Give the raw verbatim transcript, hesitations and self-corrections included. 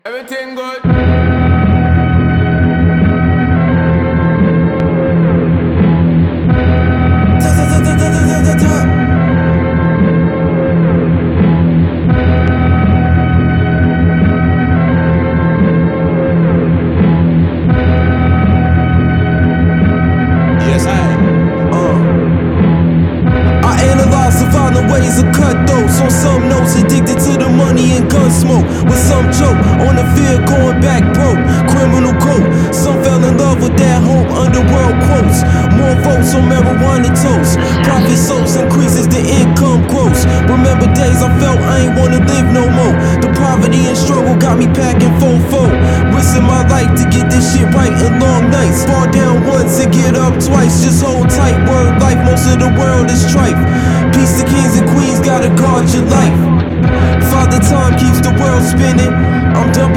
Everything good. Yes, I. Uh. I analyze surviving ways of cutthroats. On some notes, addicted to the money and gun smoke. With some joke on the field, going back broke. Criminal code. Some fell in love with that hope. Underworld quotes. More votes on marijuana toast. Profit soaps increases the income grows. Remember days I felt I ain't wanna live no more. The poverty and struggle got me packing fofo. Risking my life to get this shit right in long nights. Fall down once and get up twice. Just hold tight, word life. Most of the world is strife. Peace to kings and queens, gotta guard your life. Father time keeps the world spinning. I'm dumping